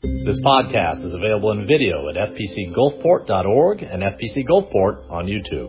This podcast is available in video at fpcgulfport.org and FPC Gulfport on YouTube.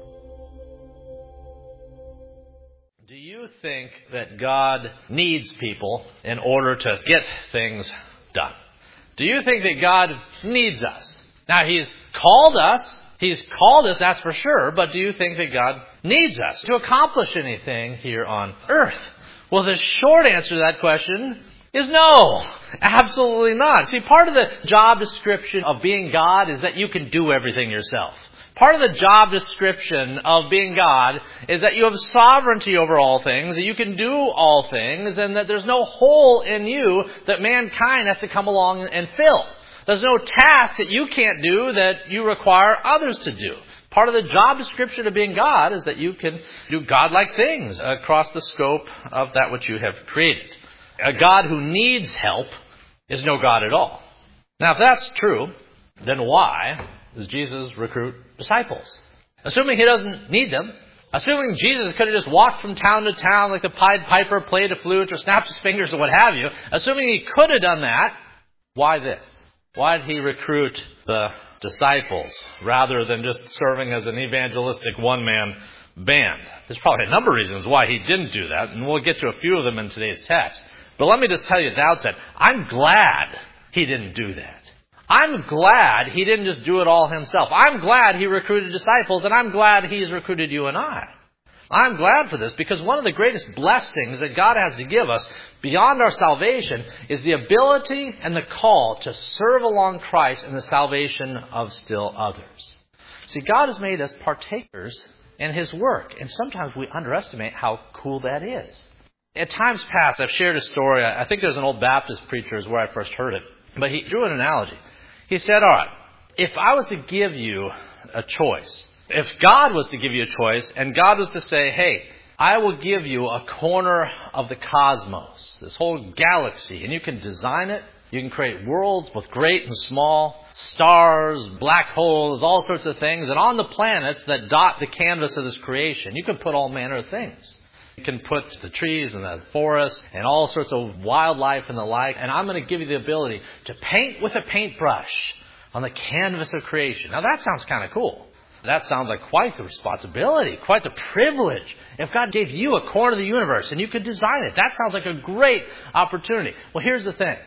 Do you think that God needs people in order to get things done? Do you think that God needs us? Now, He's called us, that's for sure, but do you think that God needs us to accomplish anything here on earth? Well, the short answer to that question is no, absolutely not. See, part of the job description of being God is that you can do everything yourself. Part of the job description of being God is that you have sovereignty over all things, that you can do all things, and that there's no hole in you that mankind has to come along and fill. There's no task that you can't do that you require others to do. Part of the job description of being God is that you can do godlike things across the scope of that which you have created. A God who needs help is no God at all. Now, if that's true, then why does Jesus recruit disciples? Assuming He doesn't need them, assuming Jesus could have just walked from town to town like the Pied Piper, played a flute, or snapped his fingers or what have you, assuming He could have done that, why this? Why did He recruit the disciples rather than just serving as an evangelistic one-man band? There's probably a number of reasons why He didn't do that, and we'll get to a few of them in today's text. But let me just tell you at the outset, I'm glad He didn't do that. I'm glad He didn't just do it all Himself. I'm glad He recruited disciples, and I'm glad He's recruited you and I. I'm glad for this because one of the greatest blessings that God has to give us beyond our salvation is the ability and the call to serve along Christ in the salvation of still others. See, God has made us partakers in His work, and sometimes we underestimate how cool that is. At times past, I've shared a story. I think there's an old Baptist preacher is where I first heard it. But he drew an analogy. He said, all right, if I was to give you a choice, if God was to give you a choice, and God was to say, hey, I will give you a corner of the cosmos, this whole galaxy, and you can design it. You can create worlds, both great and small, stars, black holes, all sorts of things. And on the planets that dot the canvas of this creation, you can put all manner of things. You can put the trees and the forests and all sorts of wildlife and the like. And I'm going to give you the ability to paint with a paintbrush on the canvas of creation. Now that sounds kind of cool. That sounds like quite the responsibility, quite the privilege. If God gave you a corner of the universe and you could design it, that sounds like a great opportunity. Well, here's the thing.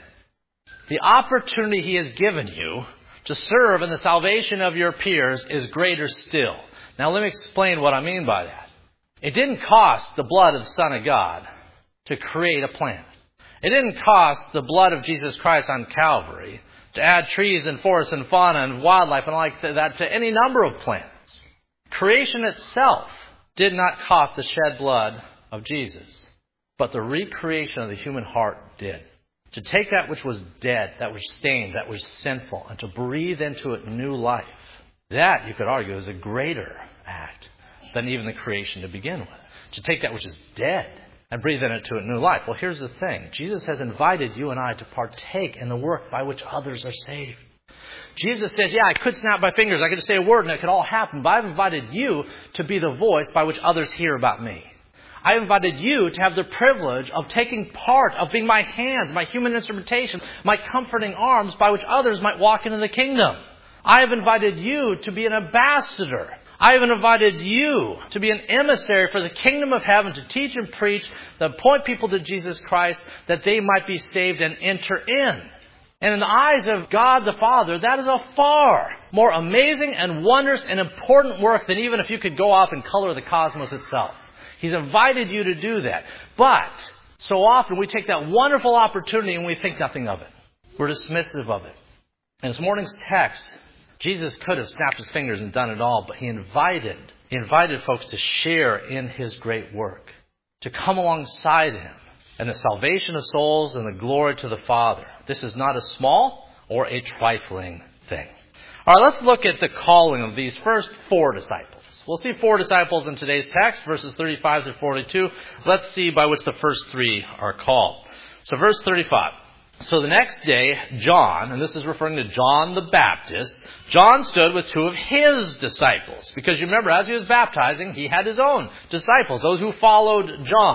The opportunity He has given you to serve in the salvation of your peers is greater still. Now let me explain what I mean by that. It didn't cost the blood of the Son of God to create a planet. It didn't cost the blood of Jesus Christ on Calvary to add trees and forests and fauna and wildlife and like that to any number of planets. Creation itself did not cost the shed blood of Jesus, but the recreation of the human heart did. To take that which was dead, that was stained, that was sinful, and to breathe into it new life, that, you could argue, is a greater act than even the creation to begin with. To take that which is dead and breathe into it new life. Well, here's the thing. Jesus has invited you and I to partake in the work by which others are saved. Jesus says, yeah, I could snap my fingers, I could just say a word and it could all happen, but I've invited you to be the voice by which others hear about me. I invited you to have the privilege of taking part, of being my hands, my human instrumentation, my comforting arms by which others might walk into the kingdom. I have invited you to be an ambassador. I have invited you to be an emissary for the kingdom of heaven, to teach and preach, to point people to Jesus Christ, that they might be saved and enter in. And in the eyes of God the Father, that is a far more amazing and wondrous and important work than even if you could go off and color the cosmos itself. He's invited you to do that. But so often we take that wonderful opportunity and we think nothing of it. We're dismissive of it. In this morning's text, Jesus could have snapped His fingers and done it all, but He invited folks to share in His great work, to come alongside Him and the salvation of souls and the glory to the Father. This is not a small or a trifling thing. All right, let's look at the calling of these first 4 disciples. We'll see 4 disciples in today's text, verses 35 to 42. Let's see by which the first 3 are called. So verse 35. So the next day, John, and this is referring to John the Baptist, John stood with 2 of his disciples. Because you remember, as he was baptizing, he had his own disciples, those who followed John.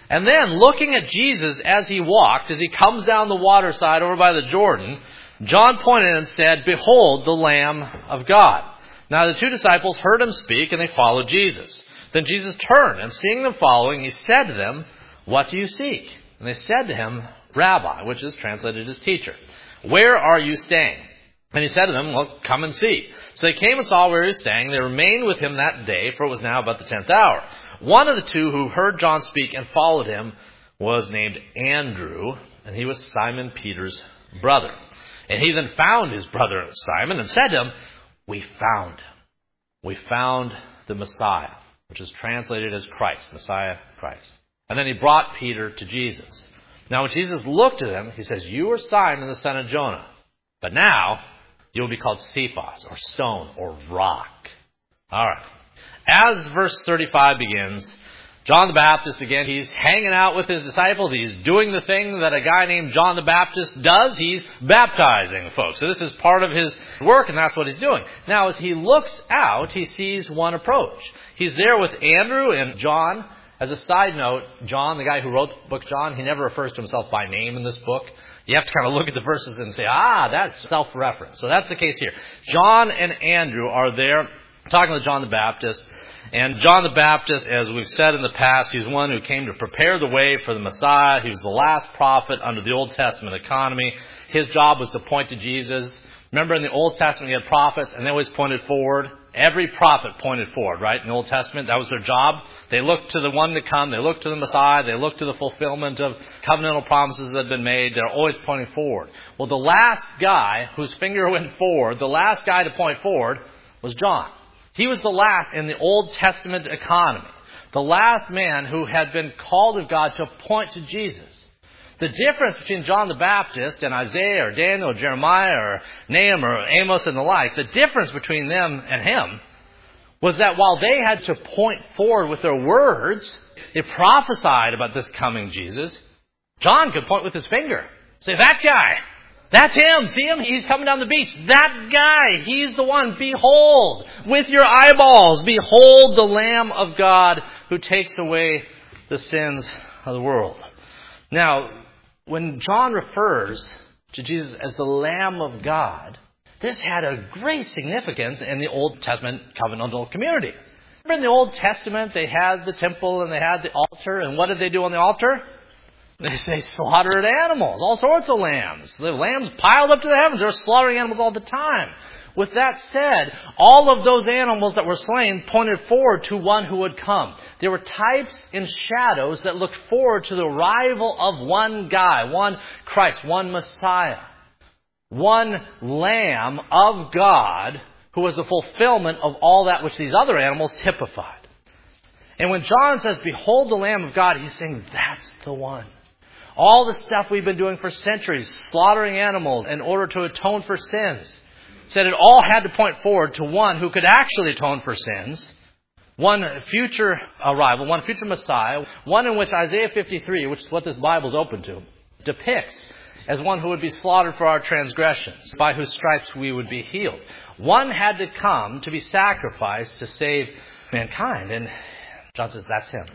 And then, looking at Jesus as he walked, as he comes down the waterside over by the Jordan, John pointed and said, "Behold, the Lamb of God." Now the 2 disciples heard him speak, and they followed Jesus. Then Jesus turned, and seeing them following, he said to them, "What do you seek?" And they said to him, "Rabbi," which is translated as teacher, "where are you staying?" And he said to them, "Well, come and see." So they came and saw where he was staying. They remained with him that day, for it was now about the 10th hour. One of the 2 who heard John speak and followed him was named Andrew, and he was Simon Peter's brother. And he then found his brother Simon and said to him, "We found him. We found the Messiah," which is translated as Christ, Messiah, Christ. And then he brought Peter to Jesus. Now when Jesus looked at him, he says, "You are Simon, the son of Jonah. But now you will be called Cephas, or stone, or rock." All right. As verse 35 begins, John the Baptist, again, he's hanging out with his disciples. He's doing the thing that a guy named John the Baptist does. He's baptizing folks. So this is part of his work, and that's what he's doing. Now, as he looks out, he sees one approach. He's there with Andrew and John. As a side note, John, the guy who wrote the book John, he never refers to himself by name in this book. You have to kind of look at the verses and say, that's self-reference. So that's the case here. John and Andrew are there talking with John the Baptist. And John the Baptist, as we've said in the past, he's one who came to prepare the way for the Messiah. He was the last prophet under the Old Testament economy. His job was to point to Jesus. Remember in the Old Testament you had prophets, and they always pointed forward. Every prophet pointed forward, right? In the Old Testament, that was their job. They looked to the one to come. They looked to the Messiah. They looked to the fulfillment of covenantal promises that had been made. They're always pointing forward. Well, the last guy whose finger went forward, the last guy to point forward was John. He was the last in the Old Testament economy. The last man who had been called of God to point to Jesus. The difference between John the Baptist and Isaiah or Daniel or Jeremiah or Nahum or Amos and the like, the difference between them and him was that while they had to point forward with their words, they prophesied about this coming Jesus, John could point with his finger. Say, "That guy, that's him. See him? He's coming down the beach. That guy, he's the one. Behold, with your eyeballs, behold the Lamb of God who takes away the sins of the world." Now, when John refers to Jesus as the Lamb of God, this had a great significance in the Old Testament covenantal community. Remember in the Old Testament, they had the temple and they had the altar. And what did they do on the altar? They slaughtered animals, all sorts of lambs. The lambs piled up to the heavens. They were slaughtering animals all the time. With that said, all of those animals that were slain pointed forward to one who would come. There were types and shadows that looked forward to the arrival of one guy, one Christ, one Messiah, one Lamb of God who was the fulfillment of all that which these other animals typified. And when John says, "Behold the Lamb of God," he's saying that's the one. All the stuff we've been doing for centuries, slaughtering animals in order to atone for sins, said it all had to point forward to one who could actually atone for sins, one future arrival, one future Messiah, one in which Isaiah 53, which is what this Bible is open to, depicts as one who would be slaughtered for our transgressions, by whose stripes we would be healed. One had to come to be sacrificed to save mankind. And John says, that's him.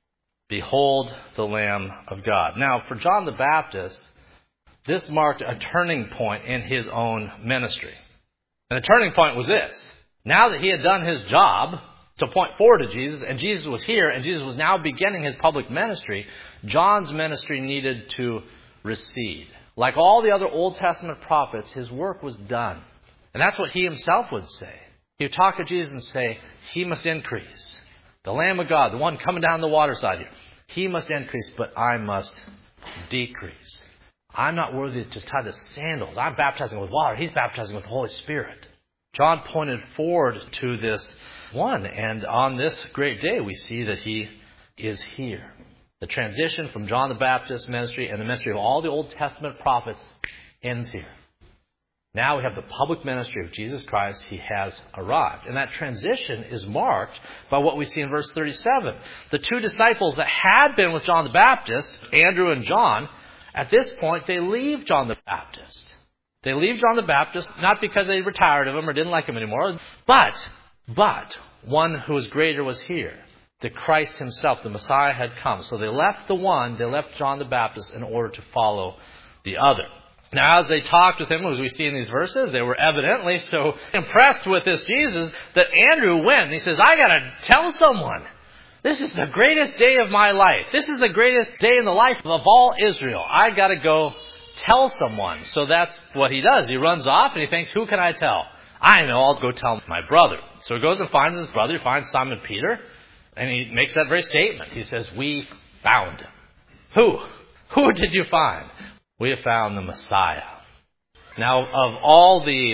Behold the Lamb of God. Now, for John the Baptist, this marked a turning point in his own ministry. And the turning point was this. Now that he had done his job to point forward to Jesus, and Jesus was here, and Jesus was now beginning his public ministry, John's ministry needed to recede. Like all the other Old Testament prophets, his work was done. And that's what he himself would say. He would talk to Jesus and say, he must increase. The Lamb of God, the one coming down the waterside here. He must increase, but I must decrease. I'm not worthy to tie the sandals. I'm baptizing with water. He's baptizing with the Holy Spirit. John pointed forward to this one. And on this great day, we see that he is here. The transition from John the Baptist's ministry and the ministry of all the Old Testament prophets ends here. Now we have the public ministry of Jesus Christ. He has arrived. And that transition is marked by what we see in verse 37. The two disciples that had been with John the Baptist, Andrew and John, at this point they leave John the Baptist. They leave John the Baptist not because they were tired of him or didn't like him anymore, but one who was greater was here. that Christ himself, the Messiah, had come. So they left the one, they left John the Baptist in order to follow the other. Now, as they talked with him, as we see in these verses, they were evidently so impressed with this Jesus that Andrew went and he says, I got to tell someone. This is the greatest day of my life. This is the greatest day in the life of all Israel. I got to go tell someone. So that's what he does. He runs off and he thinks, who can I tell? I know, I'll go tell my brother. So he goes and finds his brother. He finds Simon Peter. And he makes that very statement. He says, we found him. Who? Who did you find? We have found the Messiah. Now, of all the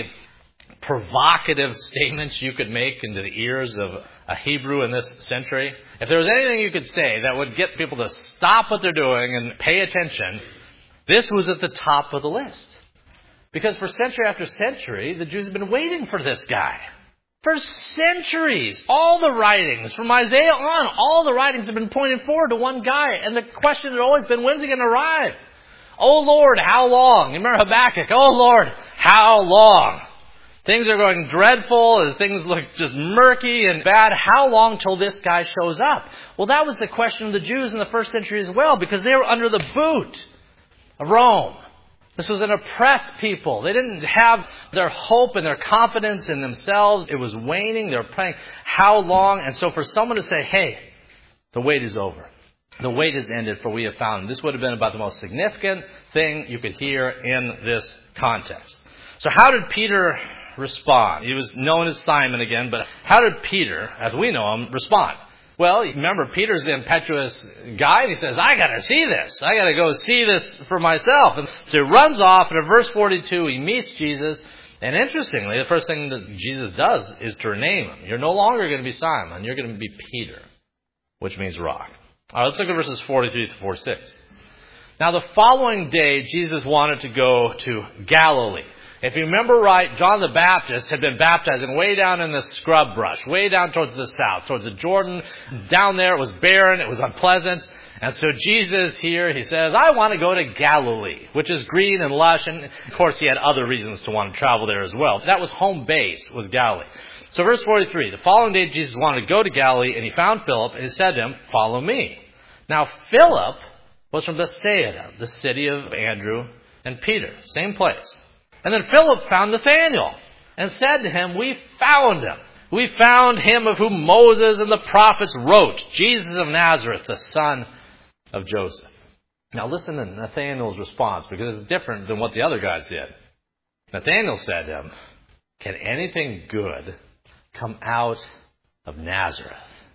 provocative statements you could make into the ears of a Hebrew in this century, if there was anything you could say that would get people to stop what they're doing and pay attention, this was at the top of the list. Because for century after century, the Jews have been waiting for this guy. For centuries, all the writings, from Isaiah on, all the writings have been pointing forward to one guy. And the question had always been, when's he going to arrive? Oh Lord, how long? You remember Habakkuk? Oh Lord, how long? Things are going dreadful, and things look just murky and bad. How long till this guy shows up? Well, that was the question of the Jews in the first century as well, because they were under the boot of Rome. This was an oppressed people. They didn't have their hope and their confidence in themselves. It was waning. They were praying, how long? And so for someone to say, hey, the wait is over. The wait is ended, for we have found him. This would have been about the most significant thing you could hear in this context. So how did Peter respond? He was known as Simon again, but how did Peter, as we know him, respond? Well, remember, Peter's the impetuous guy, and he says, I got to see this. I got to go see this for myself. And so he runs off, and in verse 42, he meets Jesus. And interestingly, the first thing that Jesus does is to rename him. You're no longer going to be Simon. You're going to be Peter, which means rock. All right, let's look at verses 43 to 46. Now, the following day, Jesus wanted to go to Galilee. If you remember right, John the Baptist had been baptizing way down in the scrub brush, way down towards the south, towards the Jordan. Down there, it was barren, it was unpleasant. And so Jesus here, he says, I want to go to Galilee, which is green and lush. And of course, he had other reasons to want to travel there as well. That was home base, was Galilee. So verse 43, the following day, Jesus wanted to go to Galilee, and he found Philip, and he said to him, follow me. Now, Philip was from Bethsaida, the city of Andrew and Peter, same place. And then Philip found Nathanael and said to him, we found him. We found him of whom Moses and the prophets wrote, Jesus of Nazareth, the son of Joseph. Now listen to Nathanael's response, because it's different than what the other guys did. Nathanael said to him, can anything good come out of Nazareth?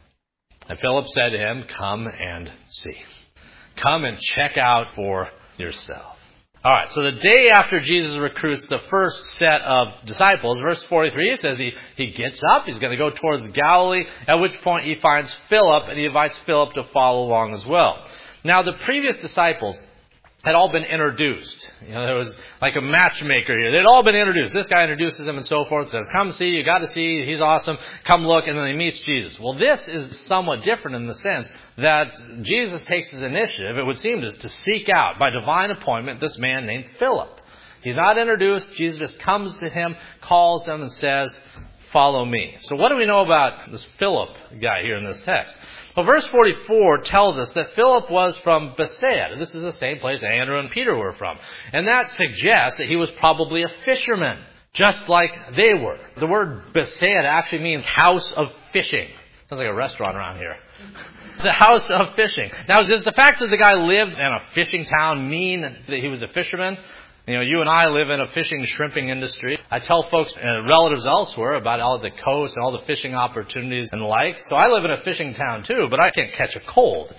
And Philip said to him, come and see. Come and check out for yourself. All right, so the day after Jesus recruits the first set of disciples, verse 43 says he gets up, he's going to go towards Galilee, at which point he finds Philip, and he invites Philip to follow along as well. Now, the previous disciples had all been introduced. You know, there was like a matchmaker here. They'd all been introduced. This guy introduces them and so forth, says, come see, you got to see, he's awesome, come look, and then he meets Jesus. Well, this is somewhat different in the sense that Jesus takes his initiative, it would seem, to seek out, by divine appointment, this man named Philip. He's not introduced. Jesus just comes to him, calls him, and says, follow me. So what do we know about this Philip guy here in this text? Well, verse 44 tells us that Philip was from Bethsaida. This is the same place Andrew and Peter were from. And that suggests that he was probably a fisherman, just like they were. The word Bethsaida actually means house of fishing. Sounds like a restaurant around here. The house of fishing. Now, does the fact that the guy lived in a fishing town mean that he was a fisherman? You know, you and I live in a fishing, shrimping industry. I tell folks, relatives elsewhere, about all the coast and all the fishing opportunities and the like. So I live in a fishing town too, but I can't catch a cold.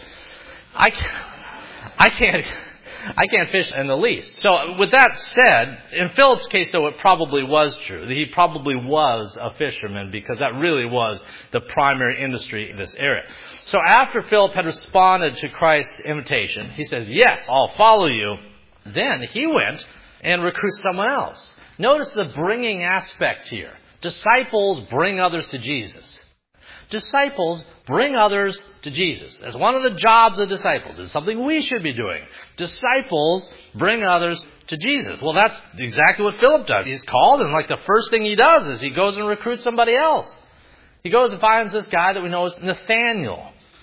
I can't fish in the least. So with that said, in Philip's case, though, it probably was true. He probably was a fisherman, because that really was the primary industry in this area. So after Philip had responded to Christ's invitation, he says, yes, I'll follow you. Then he went and recruits someone else. Notice the bringing aspect here. Disciples bring others to Jesus. Disciples bring others to Jesus. That's one of the jobs of disciples. It's something we should be doing. Disciples bring others to Jesus. Well, that's exactly what Philip does. He's called, and like the first thing he does is he goes and recruits somebody else. He goes and finds this guy that we know as Nathanael.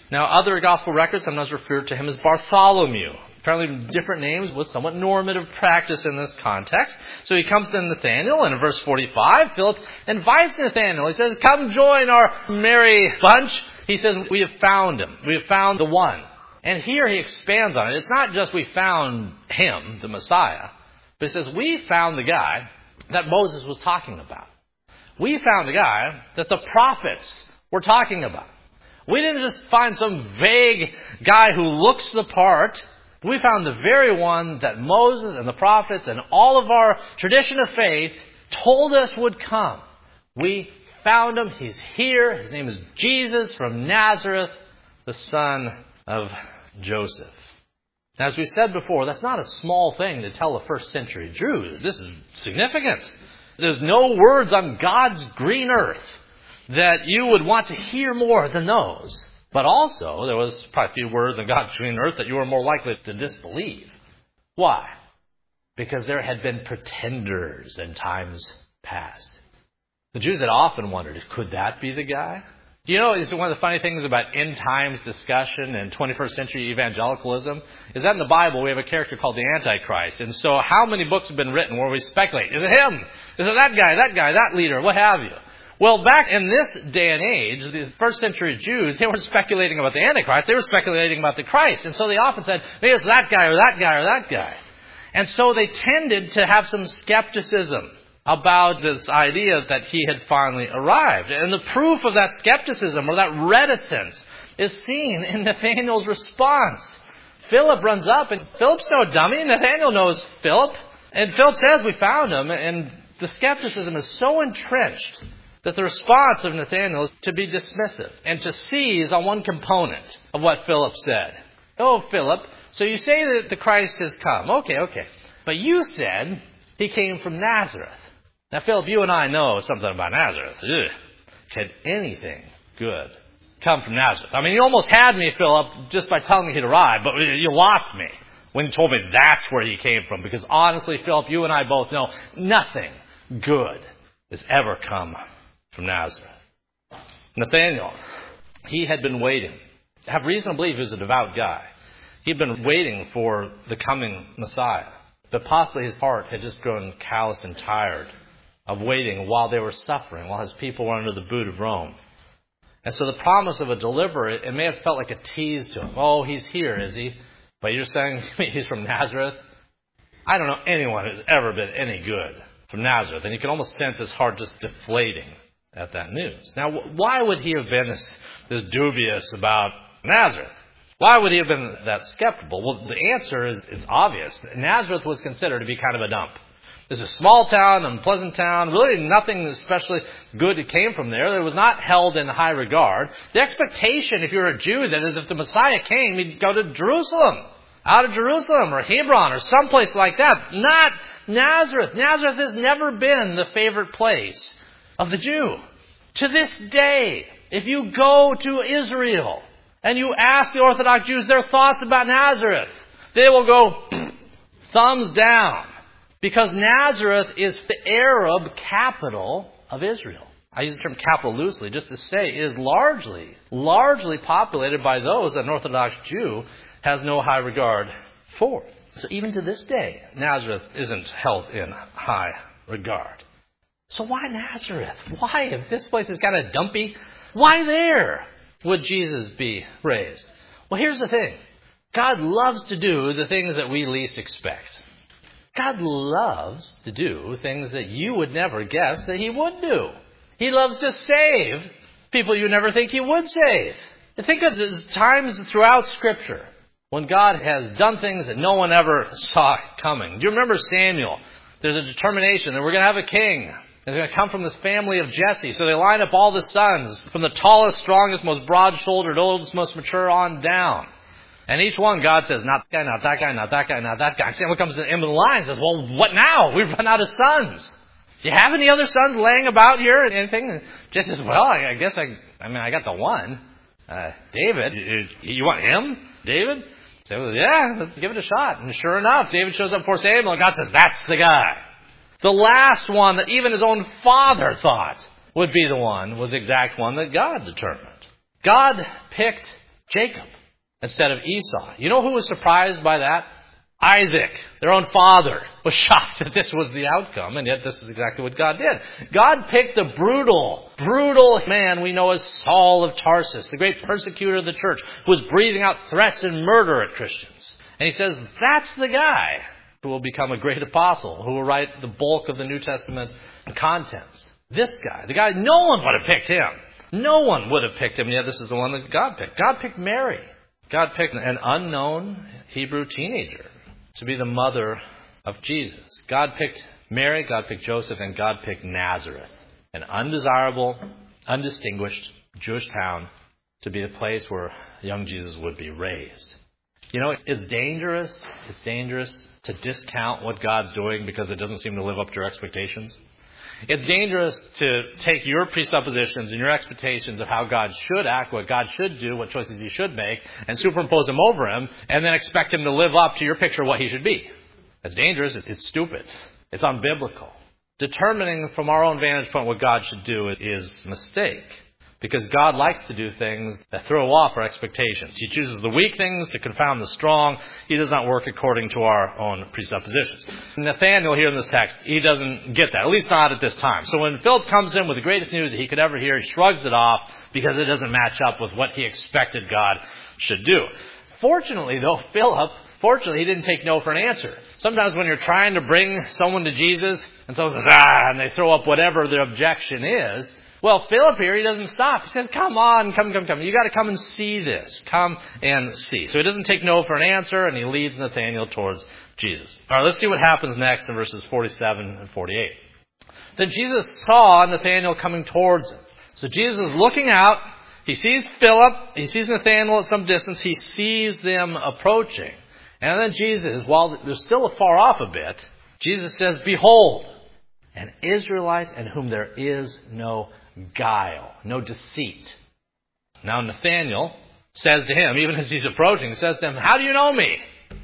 Now, other gospel records sometimes refer to him as Bartholomew. Apparently, different names was somewhat normative practice in this context. So he comes to Nathanael, and in verse 45, Philip invites Nathanael. He says, come join our merry bunch. He says, we have found him. We have found the one. And here he expands on it. It's not just we found him, the Messiah, but he says, we found the guy that Moses was talking about. We found the guy that the prophets were talking about. We didn't just find some vague guy who looks the part. We found the very one that Moses and the prophets and all of our tradition of faith told us would come. We found him. He's here. His name is Jesus from Nazareth, the son of Joseph. Now, as we said before, that's not a small thing to tell a first century Jew. This is significant. There's no words on God's green earth that you would want to hear more than those. But also, there was probably a few words on God's green earth that you were more likely to disbelieve. Why? Because there had been pretenders in times past. The Jews had often wondered, could that be the guy? You know, it's one of the funny things about end times discussion and 21st century evangelicalism is that in the Bible we have a character called the Antichrist. And so how many books have been written where we speculate? Is it him? Is it that guy, that leader, what have you? Well, back in this day and age, the first century Jews, they weren't speculating about the Antichrist, they were speculating about the Christ. And so they often said, maybe it's that guy or that guy or that guy. And so they tended to have some skepticism about this idea that he had finally arrived. And the proof of that skepticism or that reticence is seen in Nathanael's response. Philip runs up, and Philip's no dummy. Nathanael knows Philip. And Philip says, we found him. And the skepticism is so entrenched that the response of Nathanael is to be dismissive and to seize on one component of what Philip said. Oh, Philip, so you say that the Christ has come. Okay. But you said he came from Nazareth. Now, Philip, you and I know something about Nazareth. Can anything good come from Nazareth? I mean, you almost had me, Philip, just by telling me he'd arrived, but you lost me when you told me that's where he came from. Because honestly, Philip, you and I both know nothing good has ever come from Nazareth. Nathanael, he had been waiting. I have reason to believe he was a devout guy. He'd been waiting for the coming Messiah. But possibly his heart had just grown callous and tired of waiting while they were suffering, while his people were under the boot of Rome. And so the promise of a deliverer, it may have felt like a tease to him. Oh, he's here, is he? But you're saying he's from Nazareth? I don't know anyone who's ever been any good from Nazareth. And you can almost sense his heart just deflating at that news. Now, why would he have been this dubious about Nazareth? Why would he have been that skeptical? Well, the answer is it's obvious. Nazareth was considered to be kind of a dump. This is a small town, unpleasant town. Really nothing especially good came from there. It was not held in high regard. The expectation, if you're a Jew, that is if the Messiah came, he'd go to Jerusalem. Out of Jerusalem or Hebron or someplace like that. Not Nazareth. Nazareth has never been the favorite place of the Jew. To this day, if you go to Israel and you ask the Orthodox Jews their thoughts about Nazareth, they will go thumbs down. Because Nazareth is the Arab capital of Israel. I use the term capital loosely just to say it is largely populated by those that an Orthodox Jew has no high regard for. So even to this day, Nazareth isn't held in high regard. So why Nazareth? Why, if this place is kind of dumpy, why there would Jesus be raised? Well, here's the thing. God loves to do the things that we least expect. God loves to do things that you would never guess that he would do. He loves to save people you never think he would save. And think of the times throughout Scripture when God has done things that no one ever saw coming. Do you remember Samuel? There's a determination that we're going to have a king. He's going to come from this family of Jesse. So they line up all the sons from the tallest, strongest, most broad-shouldered, oldest, most mature on down. And each one, God says, not that guy, not that guy, not that guy, not that guy. Samuel comes to the end of the line and says, well, what now? We've run out of sons. Do you have any other sons laying about here? Anything? And Jesse says, well, I guess I got the one. David. You want him? David? Samuel says, yeah, let's give it a shot. And sure enough, David shows up before Samuel and God says, that's the guy. The last one that even his own father thought would be the one was the exact one that God determined. God picked Jacob instead of Esau. You know who was surprised by that? Isaac, their own father, was shocked that this was the outcome, and yet this is exactly what God did. God picked the brutal man we know as Saul of Tarsus, the great persecutor of the church, who was breathing out threats and murder at Christians. And he says, that's the guy who will become a great apostle, who will write the bulk of the New Testament contents. This guy, the guy, no one would have picked him. No one would have picked him, and yet this is the one that God picked. God picked Mary. God picked an unknown Hebrew teenager to be the mother of Jesus. God picked Mary, God picked Joseph, and God picked Nazareth, an undesirable, undistinguished Jewish town, to be the place where young Jesus would be raised. You know, it's dangerous to discount what God's doing because it doesn't seem to live up to your expectations. It's dangerous to take your presuppositions and your expectations of how God should act, what God should do, what choices he should make, and superimpose them over him, and then expect him to live up to your picture of what he should be. It's dangerous. It's stupid. It's unbiblical. Determining from our own vantage point what God should do is a mistake. Because God likes to do things that throw off our expectations. He chooses the weak things to confound the strong. He does not work according to our own presuppositions. Nathanael here in this text, he doesn't get that, at least not at this time. So when Philip comes in with the greatest news that he could ever hear, he shrugs it off because it doesn't match up with what he expected God should do. Fortunately, though, Philip, he didn't take no for an answer. Sometimes when you're trying to bring someone to Jesus, and someone says, and they throw up whatever their objection is, well, Philip here, he doesn't stop. He says, come on, come. You got to come and see this. Come and see. So he doesn't take no for an answer, and he leads Nathanael towards Jesus. All right, let's see what happens next in verses 47 and 48. Then Jesus saw Nathanael coming towards him. So Jesus is looking out. He sees Philip. He sees Nathanael at some distance. He sees them approaching. And then Jesus, while they're still far off a bit, Jesus says, behold, an Israelite in whom there is no guile, no deceit. Now Nathanael says to him, even as he's approaching, says to him, how do you know me?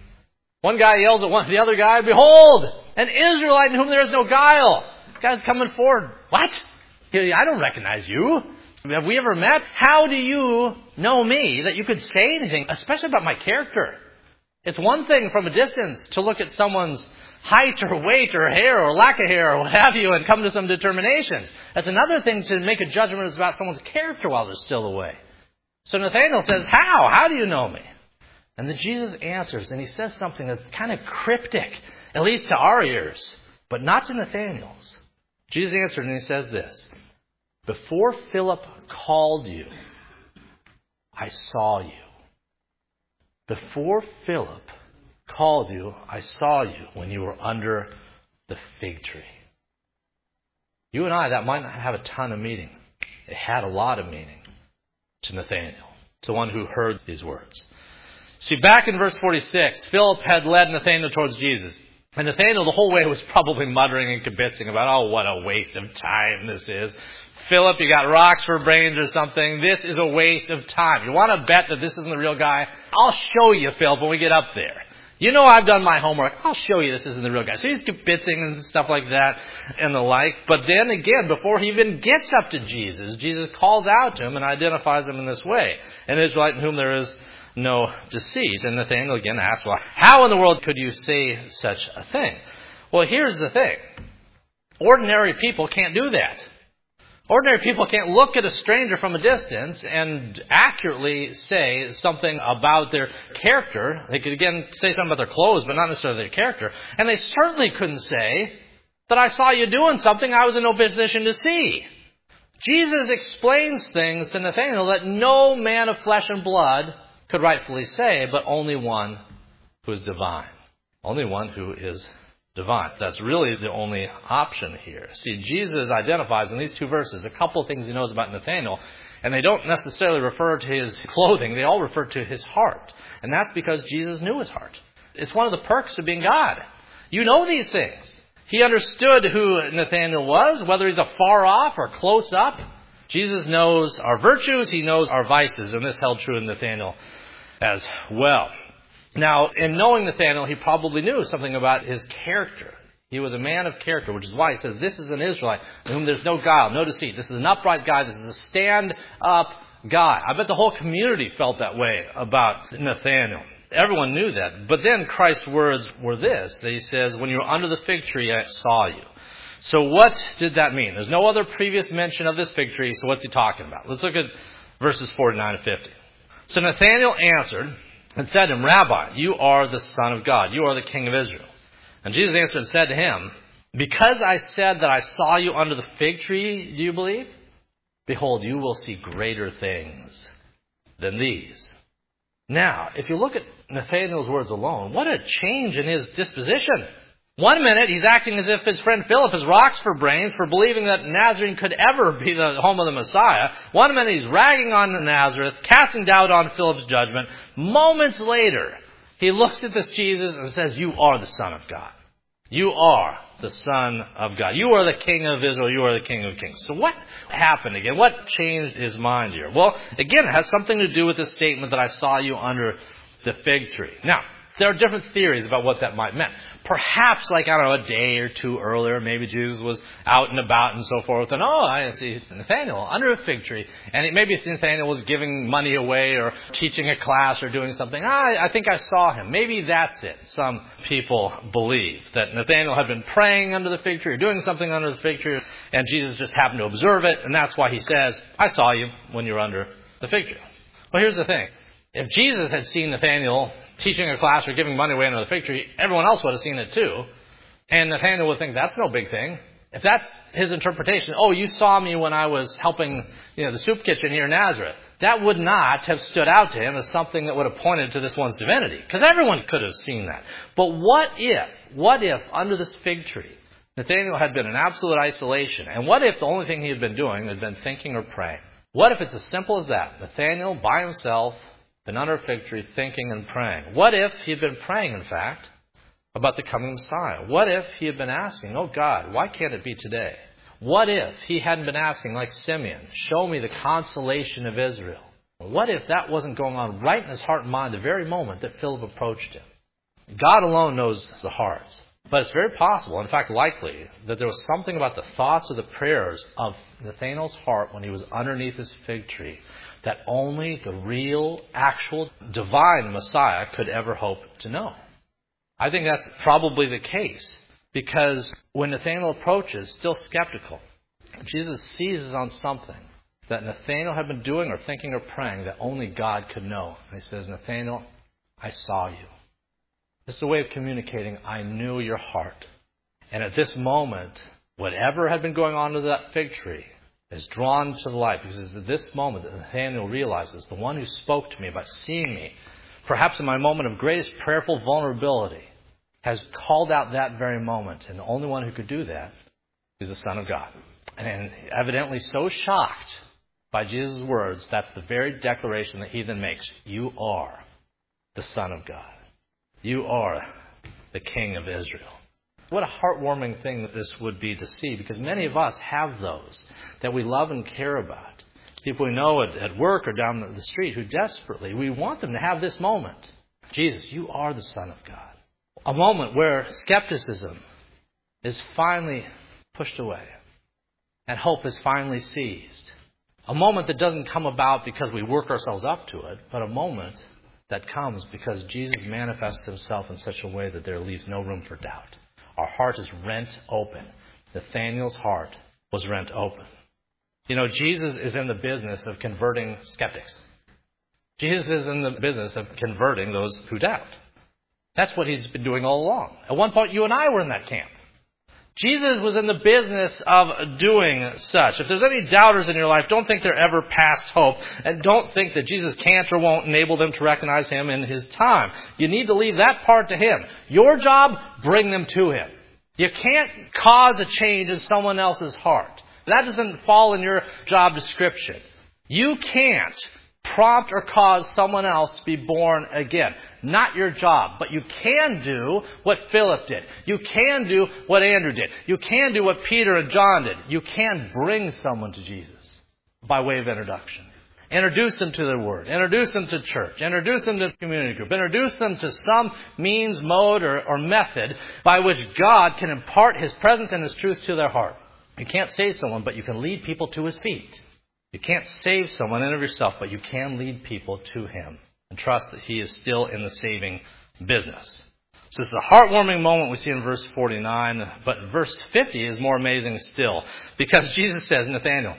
One guy yells at the other guy, behold, an Israelite in whom there is no guile. This guy's coming forward. What? I don't recognize you. Have we ever met? How do you know me that you could say anything, especially about my character? It's one thing from a distance to look at someone's height or weight or hair or lack of hair or what have you and come to some determinations. That's another thing to make a judgment about someone's character while they're still away. So Nathanael says, how? How do you know me? And then Jesus answers, and he says something that's kind of cryptic, at least to our ears, but not to Nathanael's. Jesus answered, and he says this, before Philip called you, I saw you. Before Philip called you, I saw you when you were under the fig tree. You and I, that might not have a ton of meaning. It had a lot of meaning to Nathanael, to one who heard these words. See, back in verse 46, Philip had led Nathanael towards Jesus. And Nathanael the whole way was probably muttering and kibitzing about, oh, what a waste of time this is. Philip, you got rocks for brains or something. This is a waste of time. You want to bet that this isn't the real guy? I'll show you, Philip, when we get up there. You know I've done my homework. I'll show you this isn't the real guy. So he's kibitzing and stuff like that and the like. But then again, before he even gets up to Jesus, Jesus calls out to him and identifies him in this way. An Israelite in whom there is no deceit. And Nathanael again asks, well, how in the world could you say such a thing? Well, here's the thing. Ordinary people can't do that. Ordinary people can't look at a stranger from a distance and accurately say something about their character. They could, again, say something about their clothes, but not necessarily their character. And they certainly couldn't say that I saw you doing something I was in no position to see. Jesus explains things to Nathanael that no man of flesh and blood could rightfully say, but only one who is divine. Only one who is divine. That's really the only option here. See, Jesus identifies in these two verses a couple of things he knows about Nathanael, and they don't necessarily refer to his clothing. They all refer to his heart. And that's because Jesus knew his heart. It's one of the perks of being God. You know these things. He understood who Nathanael was, whether he's afar off or close up. Jesus knows our virtues. He knows our vices. And this held true in Nathanael as well. Now, in knowing Nathanael, he probably knew something about his character. He was a man of character, which is why he says, this is an Israelite in whom there's no guile, no deceit. This is an upright guy. This is a stand-up guy. I bet the whole community felt that way about Nathanael. Everyone knew that. But then Christ's words were this. He says, when you were under the fig tree, I saw you. So what did that mean? There's no other previous mention of this fig tree, so what's he talking about? Let's look at verses 49 and 50. So Nathanael answered and said to him, Rabbi, you are the Son of God. You are the King of Israel. And Jesus answered and said to him, because I said that I saw you under the fig tree, do you believe? Behold, you will see greater things than these. Now, if you look at Nathanael's words alone, what a change in his disposition. 1 minute, he's acting as if his friend Philip has rocks for brains for believing that Nazarene could ever be the home of the Messiah. 1 minute, he's ragging on Nazareth, casting doubt on Philip's judgment. Moments later, he looks at this Jesus and says, you are the Son of God. You are the Son of God. You are the King of Israel. You are the King of Kings. So what happened again? What changed his mind here? Well, again, it has something to do with the statement that I saw you under the fig tree. Now, there are different theories about what that might mean. Perhaps, a day or two earlier, maybe Jesus was out and about and so forth, and I see Nathanael under a fig tree, and maybe Nathanael was giving money away or teaching a class or doing something. I think I saw him. Maybe that's it. Some people believe that Nathanael had been praying under the fig tree or doing something under the fig tree, and Jesus just happened to observe it, and that's why he says, I saw you when you were under the fig tree. Well, here's the thing. If Jesus had seen Nathanael teaching a class or giving money away under the fig tree, everyone else would have seen it too. And Nathanael would think, that's no big thing. If that's his interpretation, you saw me when I was helping the soup kitchen here in Nazareth, that would not have stood out to him as something that would have pointed to this one's divinity. Because everyone could have seen that. But what if under this fig tree, Nathanael had been in absolute isolation? And what if the only thing he had been doing had been thinking or praying? What if it's as simple as that? Nathanael, by himself, been under a fig tree thinking and praying. What if he had been praying, in fact, about the coming Messiah? What if he had been asking, God, why can't it be today? What if he hadn't been asking, like Simeon, show me the consolation of Israel? What if that wasn't going on right in his heart and mind the very moment that Philip approached him? God alone knows the hearts. But it's very possible, in fact likely, that there was something about the thoughts or the prayers of Nathanael's heart when he was underneath this fig tree that only the real, actual, divine Messiah could ever hope to know. I think that's probably the case, because when Nathanael approaches, still skeptical, Jesus seizes on something that Nathanael had been doing or thinking or praying that only God could know. And he says, Nathanael, I saw you. This is a way of communicating, I knew your heart. And at this moment, whatever had been going on to that fig tree is drawn to the light, because it's at this moment that Nathanael realizes the one who spoke to me about seeing me, perhaps in my moment of greatest prayerful vulnerability, has called out that very moment. And the only one who could do that is the Son of God. And evidently so shocked by Jesus' words, that's the very declaration that he then makes. You are the Son of God. You are the King of Israel. What a heartwarming thing that this would be to see, because many of us have those that we love and care about. People we know at work or down the street who desperately, we want them to have this moment. Jesus, you are the Son of God. A moment where skepticism is finally pushed away and hope is finally seized. A moment that doesn't come about because we work ourselves up to it, but a moment that comes because Jesus manifests himself in such a way that there leaves no room for doubt. Our heart is rent open. Nathanael's heart was rent open. Jesus is in the business of converting skeptics. Jesus is in the business of converting those who doubt. That's what he's been doing all along. At one point, you and I were in that camp. Jesus was in the business of doing such. If there's any doubters in your life, don't think they're ever past hope. And don't think that Jesus can't or won't enable them to recognize him in his time. You need to leave that part to him. Your job, bring them to him. You can't cause a change in someone else's heart. That doesn't fall in your job description. You can't prompt or cause someone else to be born again. Not your job. But you can do what Philip did. You can do what Andrew did. You can do what Peter and John did. You can bring someone to Jesus by way of introduction. Introduce them to the Word. Introduce them to church. Introduce them to the community group. Introduce them to some means, mode, or method by which God can impart his presence and his truth to their heart. You can't save someone, but you can lead people to his feet. You can't save someone in and of yourself, but you can lead people to Him and trust that He is still in the saving business. So this is a heartwarming moment we see in verse 49, but verse 50 is more amazing still, because Jesus says, Nathanael,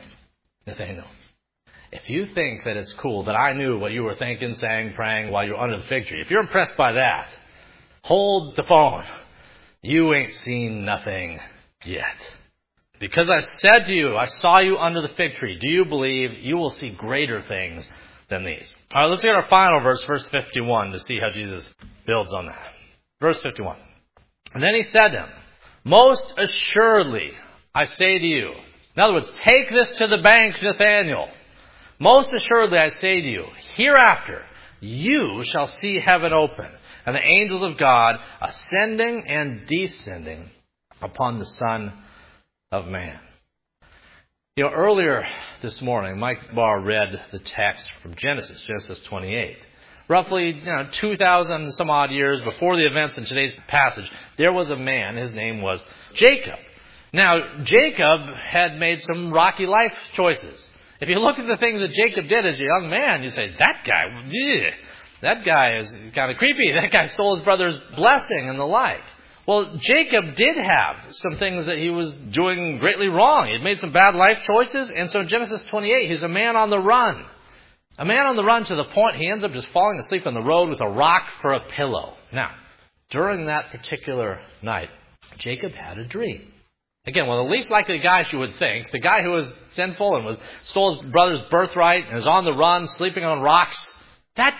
if you think that it's cool that I knew what you were thinking, saying, praying while you were under the fig tree, if you're impressed by that, hold the phone. You ain't seen nothing yet. Because I said to you, I saw you under the fig tree. Do you believe you will see greater things than these? All right, let's get our final verse, verse 51, to see how Jesus builds on that. Verse 51. And then He said to him, most assuredly, I say to you. In other words, take this to the bank, Nathanael. Most assuredly, I say to you, hereafter you shall see heaven open, and the angels of God ascending and descending upon the Son of Man. You know, earlier this morning, Mike Barr read the text from Genesis 28. Roughly 2,000 some odd years before the events in today's passage, there was a man, his name was Jacob. Now, Jacob had made some rocky life choices. If you look at the things that Jacob did as a young man, you say, that guy is kind of creepy. That guy stole his brother's blessing and the like. Well, Jacob did have some things that he was doing greatly wrong. He had made some bad life choices, and so in Genesis 28, he's a man on the run. A man on the run to the point he ends up just falling asleep on the road with a rock for a pillow. Now, during that particular night, Jacob had a dream. Again, one of the least likely guys you would think, the guy who was sinful and stole his brother's birthright and is on the run, sleeping on rocks, that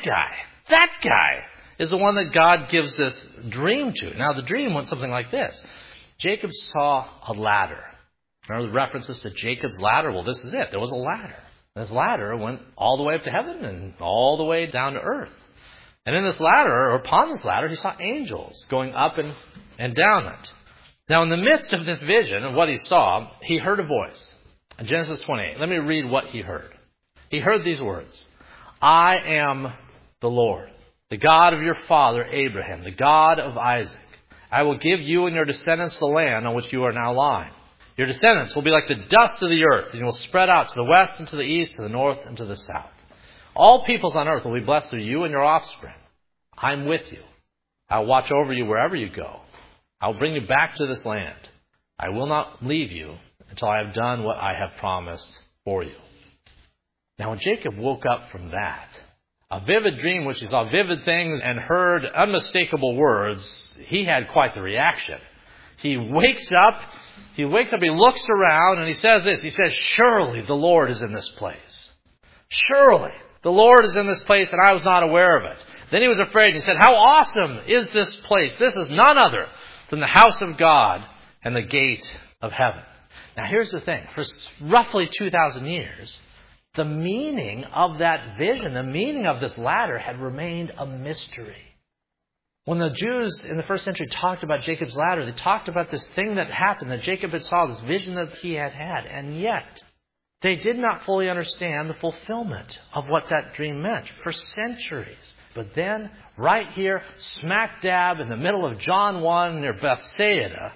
guy is the one that God gives this dream to. Now, the dream went something like this. Jacob saw a ladder. Remember the references to Jacob's ladder? Well, this is it. There was a ladder. This ladder went all the way up to heaven and all the way down to earth. And in this ladder, or upon this ladder, he saw angels going up and down it. Now, in the midst of this vision of what he saw, he heard a voice. In Genesis 28, let me read what he heard. He heard these words, I am the Lord, the God of your father Abraham, the God of Isaac. I will give you and your descendants the land on which you are now lying. Your descendants will be like the dust of the earth, and you will spread out to the west and to the east, to the north and to the south. All peoples on earth will be blessed through you and your offspring. I'm with you. I'll watch over you wherever you go. I'll bring you back to this land. I will not leave you until I have done what I have promised for you. Now, when Jacob woke up from that, a vivid dream, which he saw vivid things and heard unmistakable words, he had quite the reaction. He wakes up, he looks around, and he says this. He says, surely the Lord is in this place. Surely the Lord is in this place, and I was not aware of it. Then he was afraid, and he said, how awesome is this place? This is none other than the house of God and the gate of heaven. Now here's the thing. For roughly 2,000 years, the meaning of that vision, the meaning of this ladder had remained a mystery. When the Jews in the first century talked about Jacob's ladder, they talked about this thing that happened, that Jacob had saw, this vision that he had had. And yet, they did not fully understand the fulfillment of what that dream meant for centuries. But then, right here, smack dab in the middle of John 1 near Bethsaida,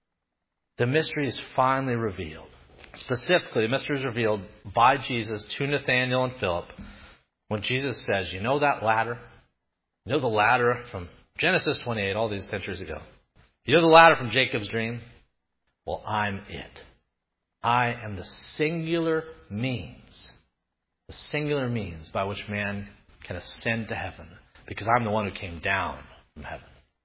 the mystery is finally revealed. Specifically, the mystery is revealed by Jesus to Nathanael and Philip when Jesus says, you know that ladder? You know the ladder from Genesis 28, all these centuries ago? You know the ladder from Jacob's dream? Well, I'm it. I am the singular means by which man can ascend to heaven, because I'm the one who came down from heaven.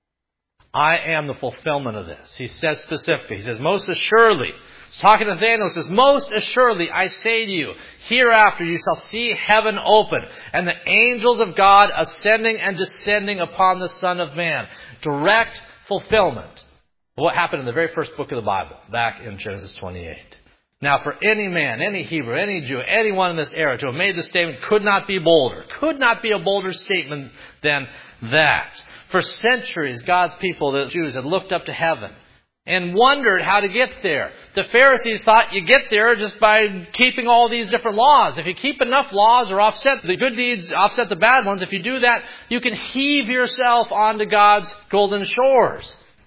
I am the fulfillment of this. He says specifically, he says, most assuredly, he's talking to Nathanael, he says, most assuredly, I say to you, hereafter you shall see heaven open, and the angels of God ascending and descending upon the Son of Man. Direct fulfillment of what happened in the very first book of the Bible, back in Genesis 28. Now, for any man, any Hebrew, any Jew, anyone in this era to have made this statement could not be bolder. Could not be a bolder statement than that. For centuries, God's people, the Jews, had looked up to heaven and wondered how to get there. The Pharisees thought you get there just by keeping all these different laws. If you keep enough laws or offset the good deeds, offset the bad ones, if you do that, you can heave yourself onto God's golden shores.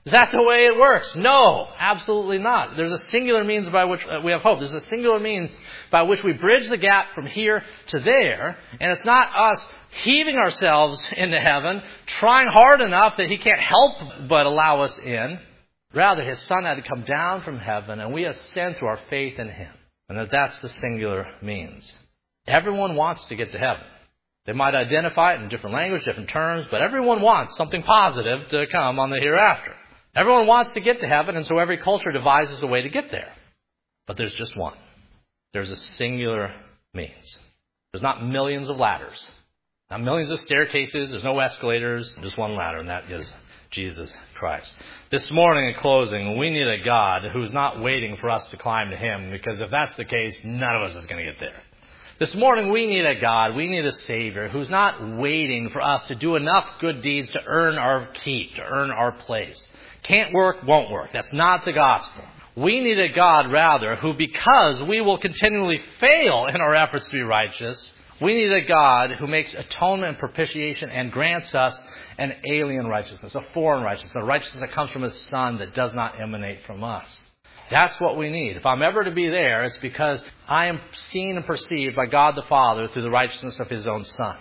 Is that the way it works? No, absolutely not. There's a singular means by which we have hope. There's a singular means by which we bridge the gap from here to there. And it's not us heaving ourselves into heaven, trying hard enough that He can't help but allow us in. Rather, His Son had to come down from heaven, and we ascend through our faith in Him. And that's the singular means. Everyone wants to get to heaven. They might identify it in different language, different terms, but everyone wants something positive to come on the hereafter. Everyone wants to get to heaven, and so every culture devises a way to get there. But there's just one. There's a singular means. There's not millions of ladders. Not millions of staircases. There's no escalators. Just one ladder, and that is Jesus Christ. This morning in closing, we need a God who's not waiting for us to climb to Him, because if that's the case, none of us is going to get there. This morning, we need a God, we need a Savior who's not waiting for us to do enough good deeds to earn our keep, to earn our place. Can't work, won't work. That's not the gospel. We need a God, rather, who, because we will continually fail in our efforts to be righteous, we need a God who makes atonement and propitiation and grants us an alien righteousness, a foreign righteousness, a righteousness that comes from His Son that does not emanate from us. That's what we need. If I'm ever to be there, it's because I am seen and perceived by God the Father through the righteousness of His own Son.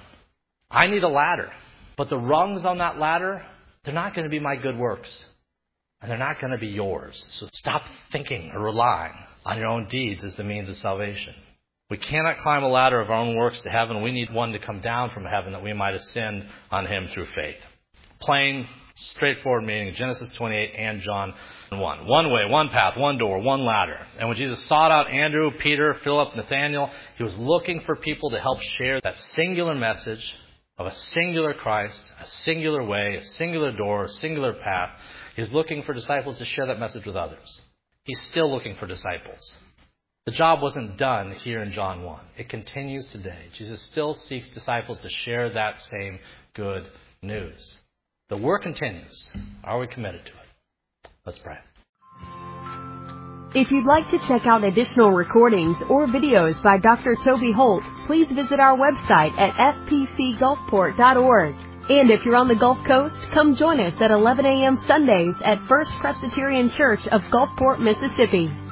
I need a ladder. But the rungs on that ladder, they're not going to be my good works. And they're not going to be yours. So stop thinking or relying on your own deeds as the means of salvation. We cannot climb a ladder of our own works to heaven. We need one to come down from heaven that we might ascend on Him through faith. Plain, straightforward meaning, Genesis 28 and John 1. One way, one path, one door, one ladder. And when Jesus sought out Andrew, Peter, Philip, Nathanael, He was looking for people to help share that singular message of a singular Christ, a singular way, a singular door, a singular path. He's looking for disciples to share that message with others. He's still looking for disciples. The job wasn't done here in John 1. It continues today. Jesus still seeks disciples to share that same good news. The work continues. Are we committed to it? Let's pray. If you'd like to check out additional recordings or videos by Dr. Toby Holt, please visit our website at fpcgulfport.org. And if you're on the Gulf Coast, come join us at 11 a.m. Sundays at First Presbyterian Church of Gulfport, Mississippi.